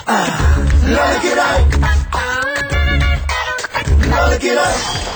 Lali király! Lali király!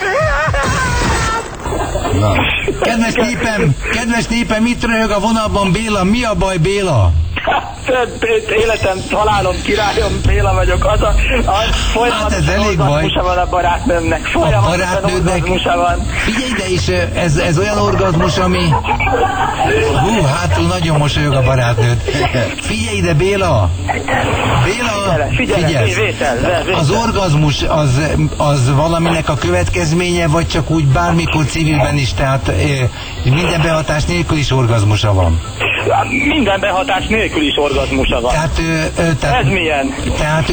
Na. Kedves népem, mit röhög a vonalban Béla? Mi a baj, Béla? Életem, halálom, királyom, Béla vagyok. Az folyamatosan orgazmusa van a barátnőmnek. Folyamatosan orgazmusa van. Figyelj ide is, ez olyan orgazmus, ami... hátul nagyon mosolyog a barátnőd. Figyelj ide, Béla! Béla, figyelj! Az orgazmus az valaminek a következménye, vagy csak úgy bármikor civilben is, tehát minden behatás nélkül is orgazmusa van? Minden behatás nélkül is orgazmusa van. Tehát ez milyen? Tehát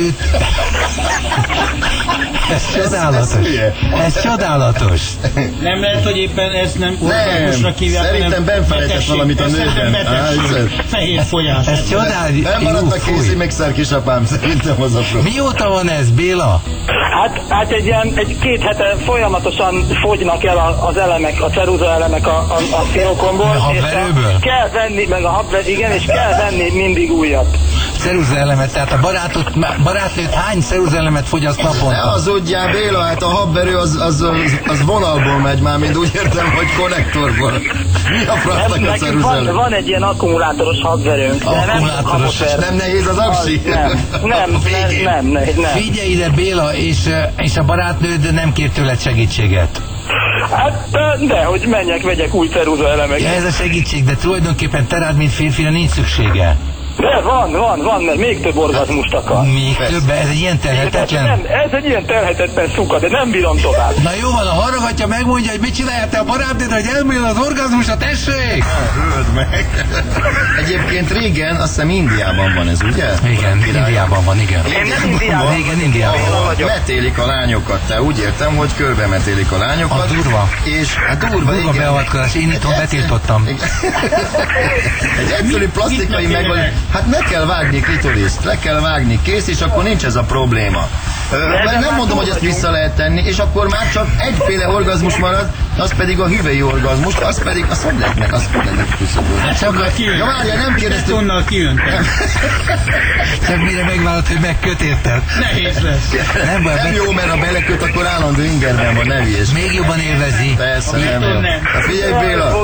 ez csodálatos. Ez csodálatos. Nem lehet, hogy éppen ezt nem orgazmusra kívják, szerintem benfelejtett valamit a nőben. Fehér folyás. Ez csodálatos. Nem maradt a kézi mixer, kisapám, szerintem az a probléma. Mióta van ez, Béla? Hát egy 2 hete folyamatosan fogynak el az elemek, a ceruza elemek a színokomból. A habverőből? Kell venni, meg a habver, igen, és kell venni mindig újat. Ceruza elemet, tehát a barátnőt hány ceruza elemet fogyaszt naponta? Ne hazudjál, Béla, hát a habverő az vonalból megy már, mint úgy értem, hogy konnektorból. Mi a francnak a ceruza elem? Van egy ilyen akkumulátoros habverőnk. Akkumulátoros. Nem nehéz az aksi? Nem. Figyelj ide, Béla, és a barátnőd nem kér tőled segítséget? Hát, de, hogy menjek, vegyek új ceruza elemeket. Ja, ez a segítség, de tulajdonképpen te rád, mint férfira nincs szüksége. De van, mert még több orgazmust akar. Még több? Ez egy ilyen telhetetlen? Nem, ez egy ilyen telhetetlen szuka, de nem bírom tovább. Na jó van, a hallgatja, megmondja, hogy mit csinálja te a barátnőd, hogy elmélyül az orgazmusra, tessék! Hőd meg! Egyébként régen, azt hiszem Indiában van ez, ugye? Igen, Indiában van, igen. Én nem Indiában. Igen, Indiában vagyok. Metélik a lányokat, te úgy értem, hogy körbe metélik a lányokat. A durva. És hát durva, igen. Beavatkozás, én itthon betiltottam. Egy egyszerű plastikai megoldás. Hát meg kell vágni klitoriszt, le kell vágni, kész, és akkor nincs ez a probléma. Nem mondom, hogy ezt vissza lehet tenni, és akkor már csak egyféle orgazmus marad, az pedig a hüvely orgazmus, az pedig, azt hogy lehetnek küszöbölni. Ja, várja, nem kérdeztük. Onnal kijöntek. Csak mire megvállalt, hogy megkötérted. Nehéz lesz. Nem jó, mert ha beleköt, akkor állandó ingerben van, ne vigyes. Még jobban élvezi. Persze, nem jó. Figyelj, Béla,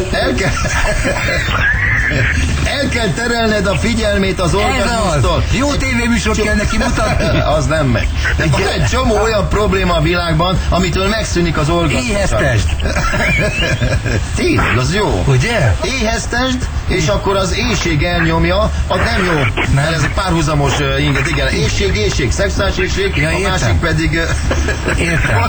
el kell terelned a figyelmét az orgazmustól. Jó tévéműsort kell neki mutatni. Az nem megy. De van egy csomó olyan probléma a világban, amitől megszűnik az orgazmus. Éheztesd. Tényleg, az jó. Ugye? Éheztesd, és akkor az éhség elnyomja, az nem jó. Mert ez egy párhuzamos inget, igen. Éhség, szexuális éhség, ja, a másik pedig... Értem.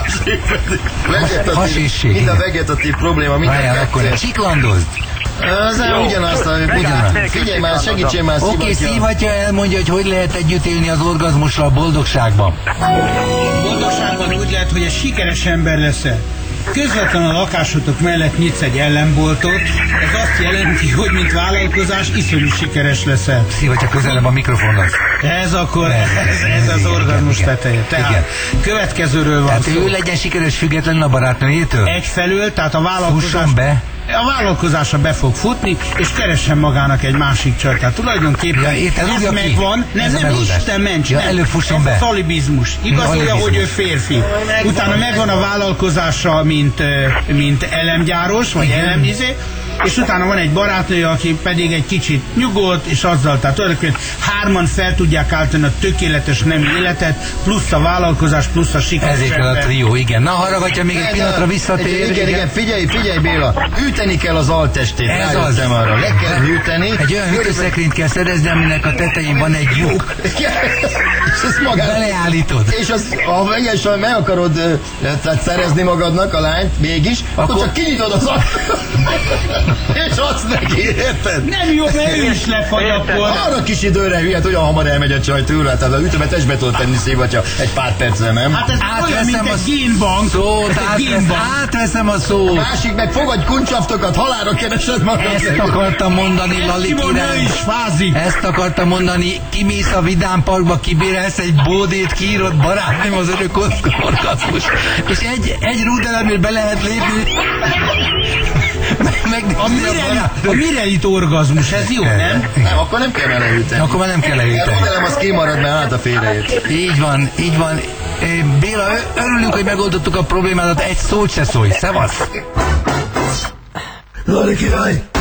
Vegetatív, mind a vegetatív probléma, mind a kettő. Akkor csiklandozd. Az ugyanazt, figyelj már, segítsél már, szívatja. Oké, szívatja elmondja, hogy lehet együtt élni az orgazmusra a boldogságban. Boldogságban úgy lehet, hogy egy sikeres ember leszel. Közvetlenül a lakásotok mellett nyitsz egy ellenboltot, ez azt jelenti, hogy mint vállalkozás iszonyú sikeres leszel. Szívatja közelebb a mikrofonhoz. Ez akkor, ez az orgazmus teteje. Tehát következőről van szó. Ő legyen sikeres függetlenül a barátnőjétől? Egyfelől, tehát a vállalkozás... be. A vállalkozása be fog futni, és keressen magának egy másik csajt. Tehát tulajdonképpen ez megvan. Nem, Isten ments, előfusson be. Ez szalibizmus. Igazolja, hogy ő férfi. Utána megvan a vállalkozása, mint elemgyáros, vagy elemizé, és utána van egy barátnője, aki pedig egy kicsit nyugodt, és azzal, tehát tulajdonképpen hárman fel tudják állítani a tökéletes nemi életet, plusz a vállalkozás, plusz a sikeres. Ezért a trió, igen. Na, hallgatja, még egy pillanatra visszatér. Igen, figyelj Béla, üteni kell az alttestét. Ez az. Arra. Le kell hűteni. Egy olyan hűtőszekrényt kell szerezni, aminek a tetején van egy lyuk. És ezt magad beleállítod. És ha meg akarod szerezni magadnak a lányt, mégis, akkor csak kinyitod az és azt neki, érted? Nem jó, mert ő is lefagy akkor. Arra kis időre hülyet, olyan hamar elmegy a csaj tőle, tehát az ütőbe testbe tudod tenni szívatja egy pár percre, nem? Hát ez olyan, mint egy génbank. Átveszem a szót. A másik meg fogad kuncsaftokat, halálra keresed magad. Ezt akartam mondani, Lali király. is fázik. Ezt akartam mondani, kimész a Vidám Parkba, kibérelsz egy bódét, kiírod barátnőm az örök orgazmus. És egy rúdelemért be lehet lépni, A mirelit orgazmus, ez jó, nem? Nem, akkor nem kell elejutni. Akkor már nem kell elejutni. Remélem, az kimarad, mert át a félreért. Így van, így van. Béla, örülünk, hogy megoldottuk a problémádat, egy szót se szólj. Szevasz! Lali király!